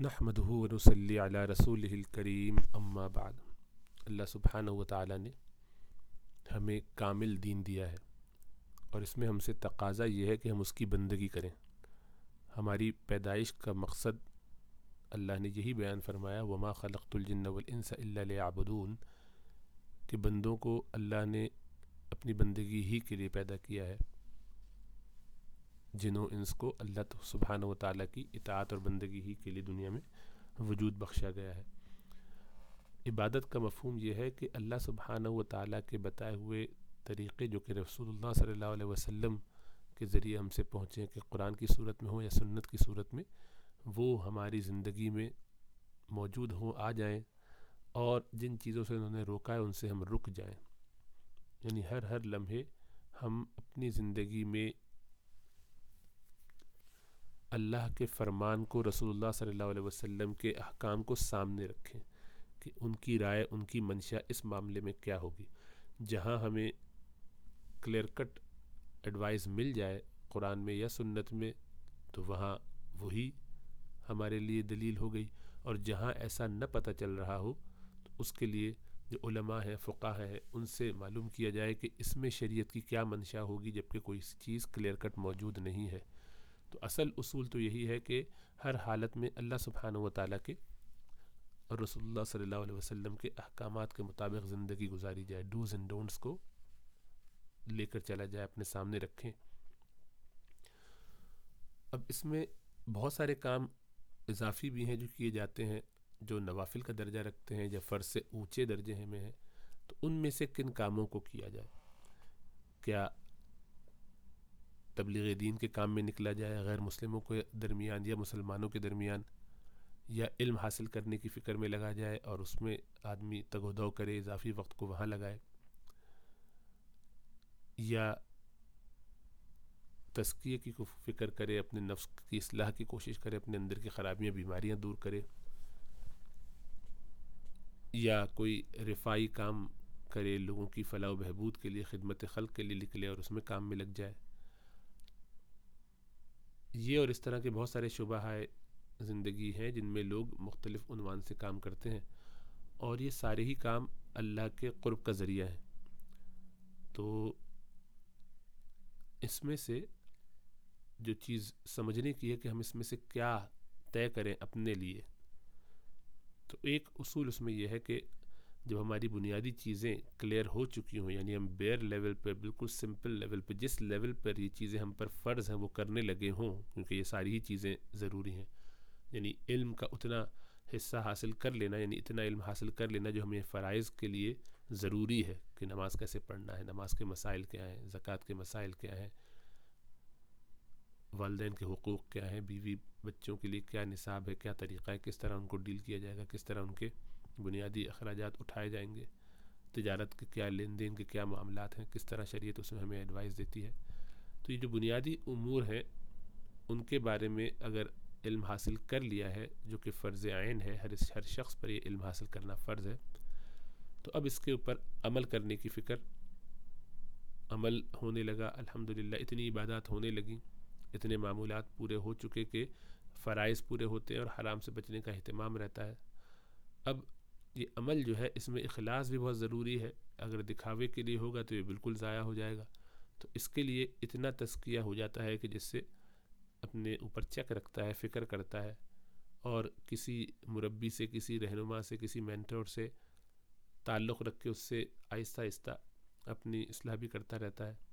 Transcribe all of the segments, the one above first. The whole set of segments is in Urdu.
نحمدہ ونصلی علی رسولہ الکریم اما بعد۔ اللہ سبحانہ و تعالی نے ہمیں کامل دین دیا ہے اور اس میں ہم سے تقاضا یہ ہے کہ ہم اس کی بندگی کریں۔ ہماری پیدائش کا مقصد اللہ نے یہی بیان فرمایا، وما خلقت الجن والانس الا لیعبدون، کہ بندوں کو اللہ نے اپنی بندگی ہی کے لیے پیدا کیا ہے۔ جنوں انس کو اللہ سبحانہ و تعالیٰ کی اطاعت اور بندگی ہی کے لیے دنیا میں وجود بخشا گیا ہے۔ عبادت کا مفہوم یہ ہے کہ اللہ سبحانہ و تعالیٰ کے بتائے ہوئے طریقے جو کہ رسول اللہ صلی اللہ علیہ وسلم کے ذریعے ہم سے پہنچے، کہ قرآن کی صورت میں ہوں یا سنت کی صورت میں، وہ ہماری زندگی میں موجود ہوں، آ جائیں، اور جن چیزوں سے انہوں نے روکا ہے ان سے ہم رک جائیں۔ یعنی ہر لمحے ہم اپنی زندگی میں اللہ کے فرمان کو، رسول اللہ صلی اللہ علیہ وسلم کے احکام کو سامنے رکھیں کہ ان کی رائے، ان کی منشا اس معاملے میں کیا ہوگی۔ جہاں ہمیں کلیئر کٹ ایڈوائز مل جائے قرآن میں یا سنت میں تو وہاں وہی ہمارے لیے دلیل ہو گئی، اور جہاں ایسا نہ پتہ چل رہا ہو تو اس کے لیے جو علماء ہیں، فقہاء ہیں، ان سے معلوم کیا جائے کہ اس میں شریعت کی کیا منشا ہوگی، جبکہ کوئی چیز کلیئر کٹ موجود نہیں ہے۔ تو اصل اصول تو یہی ہے کہ ہر حالت میں اللہ سبحانہ و تعالیٰ کے اور رسول اللہ صلی اللہ علیہ وسلم کے احکامات کے مطابق زندگی گزاری جائے، ڈوز اینڈ ڈونٹس کو لے کر چلا جائے، اپنے سامنے رکھیں۔ اب اس میں بہت سارے کام اضافی بھی ہیں جو کیے جاتے ہیں، جو نوافل کا درجہ رکھتے ہیں یا فرض سے اونچے درجے میں ہیں۔ تو ان میں سے کن کاموں کو کیا جائے؟ کیا تبلیغ دین کے کام میں نکلا جائے غیر مسلموں کے درمیان یا مسلمانوں کے درمیان، یا علم حاصل کرنے کی فکر میں لگا جائے اور اس میں آدمی تگ و دو کرے، اضافی وقت کو وہاں لگائے، یا تزکیے کی فکر کرے، اپنے نفس کی اصلاح کی کوشش کرے، اپنے اندر کی خرابیاں، بیماریاں دور کرے، یا کوئی رفاعی کام کرے، لوگوں کی فلاح و بہبود کے لیے، خدمت خلق کے لیے نکلے اور اس میں کام میں لگ جائے۔ یہ اور اس طرح کے بہت سارے شعبہ زندگی ہیں جن میں لوگ مختلف عنوان سے کام کرتے ہیں، اور یہ سارے ہی کام اللہ کے قرب کا ذریعہ ہیں۔ تو اس میں سے جو چیز سمجھنے کی ہے کہ ہم اس میں سے کیا طے کریں اپنے لیے، تو ایک اصول اس میں یہ ہے کہ جب ہماری بنیادی چیزیں کلیئر ہو چکی ہوں، یعنی ہم بیئر لیول پر، بالکل سمپل لیول پہ، جس لیول پر یہ چیزیں ہم پر فرض ہیں وہ کرنے لگے ہوں، کیونکہ یہ ساری ہی چیزیں ضروری ہیں۔ یعنی علم کا اتنا حصہ حاصل کر لینا، یعنی اتنا علم حاصل کر لینا جو ہمیں فرائض کے لیے ضروری ہے، کہ نماز کیسے پڑھنا ہے، نماز کے مسائل کیا ہیں، زکوٰۃ کے مسائل کیا ہیں، والدین کے حقوق کیا ہیں، بیوی بچوں کے لیے کیا نصاب ہے، کیا طریقہ ہے، کس طرح ان کو ڈیل کیا جائے گا، کس طرح ان کے بنیادی اخراجات اٹھائے جائیں گے، تجارت کے کیا لین دین کے کیا معاملات ہیں، کس طرح شریعت اس میں ہمیں ایڈوائز دیتی ہے۔ تو یہ جو بنیادی امور ہیں ان کے بارے میں اگر علم حاصل کر لیا ہے، جو کہ فرض عین ہے، ہر شخص پر یہ علم حاصل کرنا فرض ہے، تو اب اس کے اوپر عمل کرنے کی فکر، عمل ہونے لگا، الحمدللہ اتنی عبادات ہونے لگیں، اتنے معمولات پورے ہو چکے کہ فرائض پورے ہوتے ہیں اور حرام سے بچنے کا اہتمام رہتا ہے۔ اب یہ عمل جو ہے اس میں اخلاص بھی بہت ضروری ہے، اگر دکھاوے کے لیے ہوگا تو یہ بالکل ضائع ہو جائے گا۔ تو اس کے لیے اتنا تزکیہ ہو جاتا ہے کہ جس سے اپنے اوپر چیک رکھتا ہے، فکر کرتا ہے، اور کسی مربی سے، کسی رہنما سے، کسی مینٹور سے تعلق رکھ کے اس سے آہستہ آہستہ اپنی اصلاح بھی کرتا رہتا ہے۔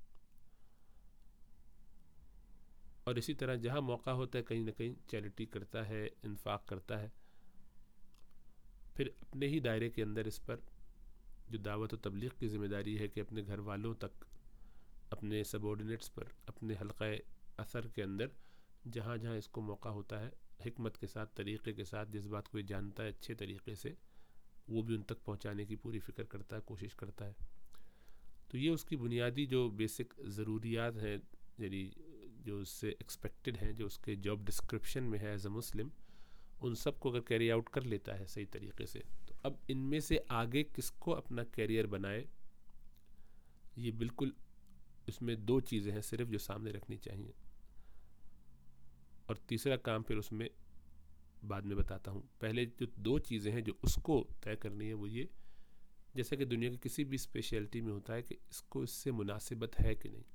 اور اسی طرح جہاں موقع ہوتا ہے کہیں نہ کہیں چیریٹی کرتا ہے، انفاق کرتا ہے۔ پھر اپنے ہی دائرے کے اندر اس پر جو دعوت و تبلیغ کی ذمہ داری ہے کہ اپنے گھر والوں تک، اپنے سبارڈینیٹس پر، اپنے حلقہ اثر کے اندر جہاں جہاں اس کو موقع ہوتا ہے، حکمت کے ساتھ، طریقے کے ساتھ، جس بات کو یہ جانتا ہے اچھے طریقے سے، وہ بھی ان تک پہنچانے کی پوری فکر کرتا ہے، کوشش کرتا ہے۔ تو یہ اس کی بنیادی جو بیسک ضروریات ہیں، یعنی جو اس سے ایکسپیکٹڈ ہیں، جو اس کے جاب ڈسکرپشن میں ہے ایز اے مسلم، ان سب کو اگر کیری آؤٹ کر لیتا ہے صحیح طریقے سے، تو اب ان میں سے آگے کس کو اپنا کیریئر بنائے، یہ بالکل اس میں دو چیزیں ہیں صرف جو سامنے رکھنی چاہیے۔ اور تیسرا کام پھر اس میں بعد میں بتاتا ہوں. پہلے جو 2 چیزیں ہیں جو اس کو طے کرنی ہے وہ یہ، جیسا کہ دنیا کی کسی بھی اسپیشلٹی میں ہوتا ہے کہ اس سے مناسبت ہے کہ نہیں.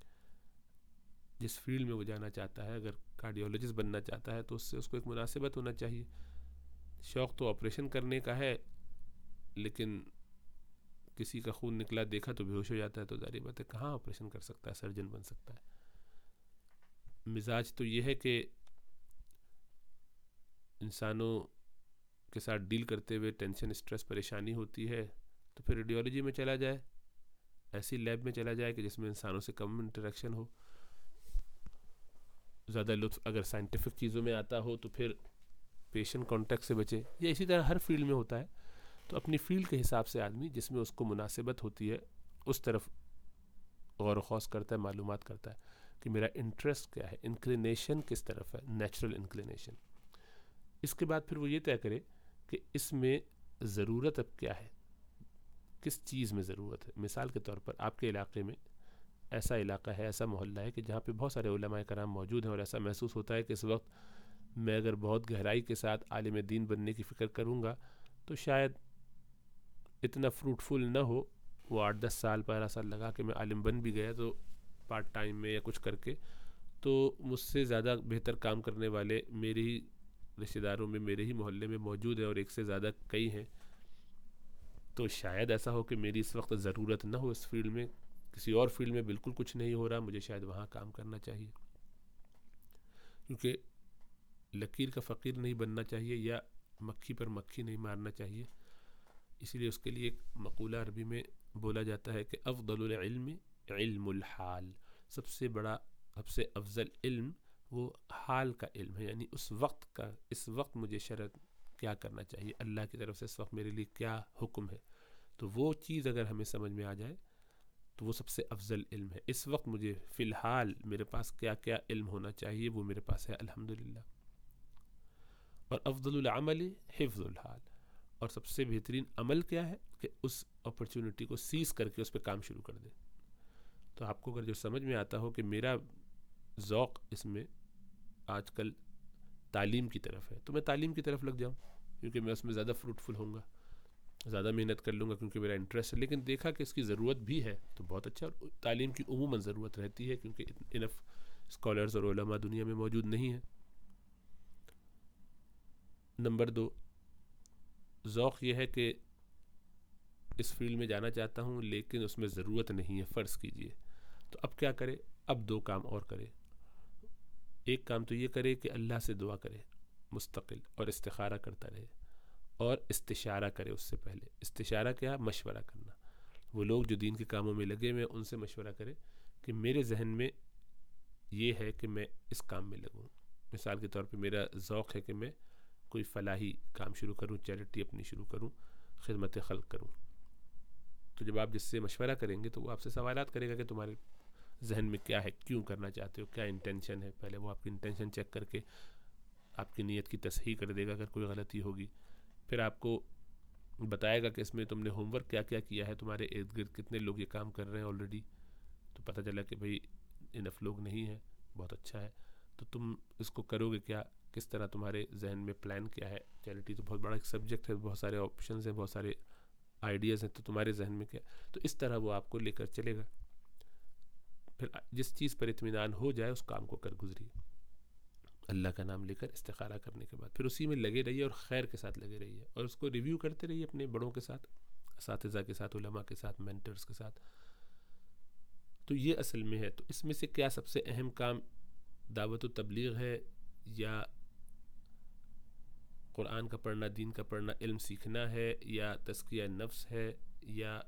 جس فیلڈ میں وہ جانا چاہتا ہے، اگر کارڈیولوجسٹ بننا چاہتا ہے تو اس سے اس کو ایک مناسبت ہونا چاہیے. شوق تو آپریشن کرنے کا ہے، لیکن کسی کا خون نکلا دیکھا تو بے ہوش ہو جاتا ہے، تو ظاہر بات ہے کہاں آپریشن کر سکتا ہے، سرجن بن سکتا ہے. مزاج تو یہ ہے کہ انسانوں کے ساتھ ڈیل کرتے ہوئے ٹینشن، اسٹریس، پریشانی ہوتی ہے تو پھر ریڈیولوجی میں چلا جائے، ایسی لیب میں چلا جائے کہ جس میں انسانوں سے کم انٹریکشن ہو. زیادہ لطف اگر سائنٹیفک چیزوں میں آتا ہو تو پھر پیشنٹ کانٹیکٹ سے بچے. یا اسی طرح ہر فیلڈ میں ہوتا ہے. تو اپنی فیلڈ کے حساب سے آدمی جس میں اس کو مناسبت ہوتی ہے اس طرف غور و خوض کرتا ہے، معلومات کرتا ہے کہ میرا انٹرسٹ کیا ہے، انکلینیشن کس طرف ہے، نیچرل انکلینیشن. اس کے بعد پھر وہ یہ طے کرے کہ اس میں ضرورت اب کیا ہے، کس چیز میں ضرورت ہے. مثال کے طور پر آپ کے علاقے میں ایسا علاقہ ہے، ایسا محلہ ہے کہ جہاں پہ بہت سارے علماء کرام موجود ہیں، اور ایسا محسوس ہوتا ہے کہ اس وقت میں اگر بہت گہرائی کے ساتھ عالم دین بننے کی فکر کروں گا تو شاید اتنا فروٹفل نہ ہو. وہ 8-10 سال 12 سال لگا کہ میں عالم بن بھی گیا تو پارٹ ٹائم میں یا کچھ کر کے، تو مجھ سے زیادہ بہتر کام کرنے والے میرے ہی رشتہ داروں میں، میرے ہی محلے میں موجود ہیں، اور ایک سے زیادہ کئی ہیں. تو شاید ایسا ہو کہ میری اس وقت ضرورت نہ ہو اس فیلڈ میں، کسی اور فیلڈ میں بالکل کچھ نہیں ہو رہا، مجھے شاید وہاں کام کرنا چاہیے. کیونکہ لکیر کا فقیر نہیں بننا چاہیے، یا مکھی پر مکھی نہیں مارنا چاہیے. اسی لیے اس کے لیے ایک مقولہ عربی میں بولا جاتا ہے کہ افضل العلم علم الحال. سب سے بڑا، سب سے افضل علم وہ حال کا علم ہے، یعنی اس وقت کا، اس وقت مجھے شرط کیا کرنا چاہیے، اللہ کی طرف سے اس وقت میرے لیے کیا حکم ہے. تو وہ چیز اگر ہمیں سمجھ میں آ جائے تو وہ سب سے افضل علم ہے. اس وقت مجھے فی الحال میرے پاس کیا کیا علم ہونا چاہیے وہ میرے پاس ہے الحمدللہ. اور افضل العمل حفظ الحال، اور سب سے بہترین عمل کیا ہے کہ اس اپرچونٹی کو سیز کر کے اس پہ کام شروع کر دے. تو آپ کو اگر جو سمجھ میں آتا ہو کہ میرا ذوق اس میں آج کل تعلیم کی طرف ہے تو میں تعلیم کی طرف لگ جاؤں، کیونکہ میں اس میں زیادہ فروٹفل ہوں گا، زیادہ محنت کر لوں گا کیونکہ میرا انٹرسٹ ہے. لیکن دیکھا کہ اس کی ضرورت بھی ہے تو بہت اچھا. اور تعلیم کی عموماً ضرورت رہتی ہے کیونکہ انف اسکالرز اور علماء دنیا میں موجود نہیں ہیں. نمبر 2، ذوق یہ ہے کہ اس فیلڈ میں جانا چاہتا ہوں لیکن اس میں ضرورت نہیں ہے، فرض کیجئے. تو اب کیا کرے؟ اب 2 کام اور کرے. ایک کام تو یہ کرے کہ اللہ سے دعا کرے مستقل، اور استخارہ کرتا رہے، اور استشارہ کرے. اس سے پہلے استشارہ کیا؟ مشورہ کرنا. وہ لوگ جو دین کے کاموں میں لگے ہوئے ان سے مشورہ کرے کہ میرے ذہن میں یہ ہے کہ میں اس کام میں لگوں. مثال کے طور پہ میرا ذوق ہے کہ میں کوئی فلاحی کام شروع کروں، چیریٹی اپنی شروع کروں، خدمت خلق کروں. تو جب آپ جس سے مشورہ کریں گے تو وہ آپ سے سوالات کرے گا کہ تمہارے ذہن میں کیا ہے، کیوں کرنا چاہتے ہو، کیا انٹینشن ہے. پہلے وہ آپ کی انٹینشن چیک کر کے آپ کی نیت کی تصحیح کر دے گا اگر کوئی غلطی ہوگی. پھر آپ کو بتائے گا کہ اس میں تم نے ہوم ورک کیا کیا کیا ہے، تمہارے ارد گرد کتنے لوگ یہ کام کر رہے ہیں آلریڈی. تو پتہ چلا کہ بھئی انف لوگ نہیں ہیں، بہت اچھا ہے. تو تم اس کو کرو گے کیا، کس طرح، تمہارے ذہن میں پلان کیا ہے. چیریٹی تو بہت بڑا ایک سبجیکٹ ہے، بہت سارے آپشنز ہیں، بہت سارے آئیڈیاز ہیں. تو تمہارے ذہن میں کیا. تو اس طرح وہ آپ کو لے کر چلے گا. پھر جس چیز پر اطمینان ہو جائے اس کام کو کر گزریے اللہ کا نام لے کر استخارہ کرنے کے بعد. پھر اسی میں لگے رہیے اور خیر کے ساتھ لگے رہیے، اور اس کو ریویو کرتے رہیے اپنے بڑوں کے ساتھ، اساتذہ کے ساتھ، علماء کے ساتھ، مینٹرز کے ساتھ. تو یہ اصل میں ہے. تو اس میں سے کیا سب سے اہم کام دعوت و تبلیغ ہے، یا قرآن کا پڑھنا، دین کا پڑھنا، علم سیکھنا ہے، یا تزکیہ نفس ہے، یا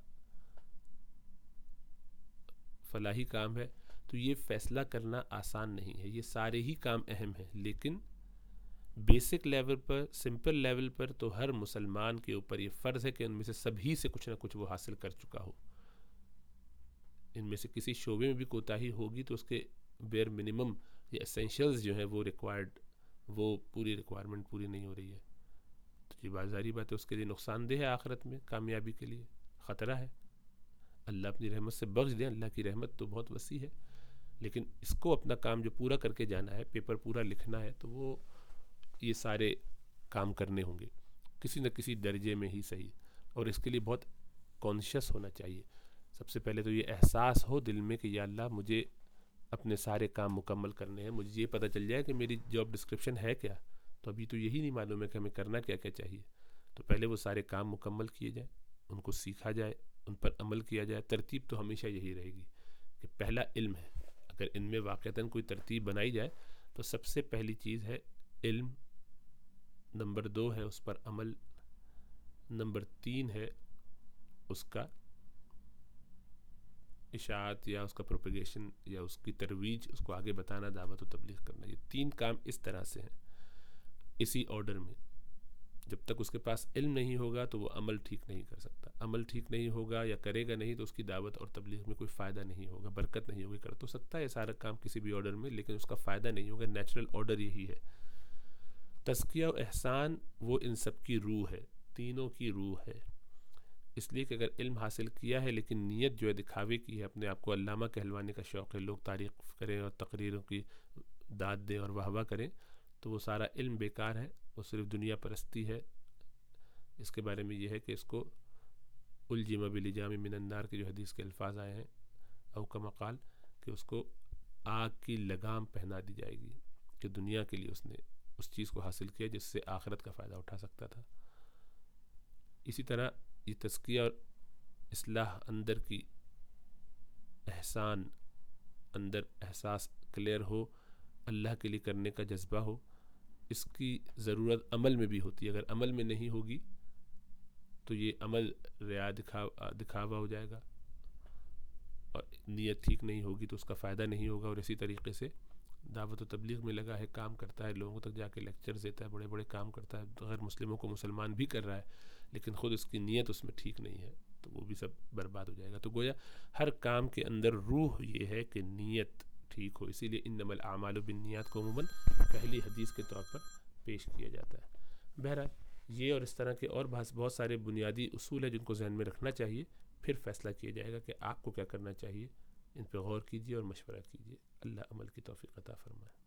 فلاحی کام ہے؟ تو یہ فیصلہ کرنا آسان نہیں ہے. یہ سارے ہی کام اہم ہیں، لیکن بیسک لیول پر، سمپل لیول پر تو ہر مسلمان کے اوپر یہ فرض ہے کہ ان میں سے سبھی سے کچھ نہ کچھ وہ حاصل کر چکا ہو. ان میں سے کسی شعبے میں بھی کوتاہی ہوگی تو اس کے بیئر منیمم یا اسینشلز جو ہیں وہ ریکوائرڈ، وہ پوری ریکوائرمنٹ پوری نہیں ہو رہی ہے. تو یہ بازاری بات ہے، اس کے لیے نقصان دہ ہے، آخرت میں کامیابی کے لیے خطرہ ہے. اللہ اپنی رحمت سے بخش دیں، اللہ کی رحمت تو بہت وسیع ہے. لیکن اس کو اپنا کام جو پورا کر کے جانا ہے، پیپر پورا لکھنا ہے، تو وہ یہ سارے کام کرنے ہوں گے کسی نہ کسی درجے میں ہی صحیح، اور اس کے لیے بہت کانشیس ہونا چاہیے. سب سے پہلے تو یہ احساس ہو دل میں کہ یا اللہ مجھے اپنے سارے کام مکمل کرنے ہیں. مجھے یہ پتہ چل جائے کہ میری جاب ڈسکرپشن ہے کیا، تو ابھی تو یہی نہیں معلوم ہے کہ ہمیں کرنا کیا کیا چاہیے. تو پہلے وہ سارے کام مکمل کیے جائیں، ان کو سیکھا جائے، ان پر عمل کیا جائے. ترتیب تو ہمیشہ یہی رہے گی کہ پہلا علم ہے. اگر ان میں واقعتاً کوئی ترتیب بنائی جائے تو سب سے پہلی چیز ہے علم، نمبر 2 ہے اس پر عمل، نمبر 3 ہے اس کا اشاعت یا اس کا پروپیگیشن یا اس کی ترویج، اس کو آگے بتانا، دعوت و تبلیغ کرنا. یہ 3 کام اس طرح سے ہیں، اسی آرڈر میں. جب تک اس کے پاس علم نہیں ہوگا تو وہ عمل ٹھیک نہیں کر سکتا. عمل ٹھیک نہیں ہوگا یا کرے گا نہیں تو اس کی دعوت اور تبلیغ میں کوئی فائدہ نہیں ہوگا، برکت نہیں ہوگی. کر تو سکتا ہے سارا کام کسی بھی آرڈر میں، لیکن اس کا فائدہ نہیں ہوگا. نیچرل آرڈر یہی ہے. تزکیہ و احسان وہ ان سب کی روح ہے، تینوں کی روح ہے. اس لیے کہ اگر علم حاصل کیا ہے لیکن نیت جو ہے دکھاوے کی ہے، اپنے آپ کو علامہ کہلوانے کا شوق ہے، لوگ تعریف کریں اور تقریروں کی داد دیں اور واہ واہ کریں، تو وہ سارا علم بیکار ہے، وہ صرف دنیا پرستی ہے. اس کے بارے میں یہ ہے کہ اس کو الجم بلجام من النار کے جو حدیث کے الفاظ آئے ہیں، او کما قال، کہ اس کو آگ کی لگام پہنا دی جائے گی کہ دنیا کے لیے اس نے اس چیز کو حاصل کیا جس سے آخرت کا فائدہ اٹھا سکتا تھا. اسی طرح یہ تزکیہ اور اصلاح اندر کی احسان، اندر احساس کلیئر ہو، اللہ کے لیے کرنے کا جذبہ ہو، اس کی ضرورت عمل میں بھی ہوتی ہے. اگر عمل میں نہیں ہوگی تو یہ عمل ریا دکھاوا ہو جائے گا، اور نیت ٹھیک نہیں ہوگی تو اس کا فائدہ نہیں ہوگا. اور اسی طریقے سے دعوت و تبلیغ میں لگا ہے، کام کرتا ہے، لوگوں تک جا کے لیکچرز دیتا ہے، بڑے بڑے کام کرتا ہے، غیر مسلموں کو مسلمان بھی کر رہا ہے، لیکن خود اس کی نیت اس میں ٹھیک نہیں ہے، تو وہ بھی سب برباد ہو جائے گا. تو گویا ہر کام کے اندر روح یہ ہے کہ نیت ٹھیک ہو. اسی لیے انما الاعمال بالنیات کو عموماً پہلی حدیث کے طور پر پیش کیا جاتا ہے. بہرحال یہ اور اس طرح کے اور بہت سارے بنیادی اصول ہیں جن کو ذہن میں رکھنا چاہیے، پھر فیصلہ کیا جائے گا کہ آپ کو کیا کرنا چاہیے. ان پہ غور کیجیے اور مشورہ کیجیے. اللہ عمل کی توفیق عطا فرمائے.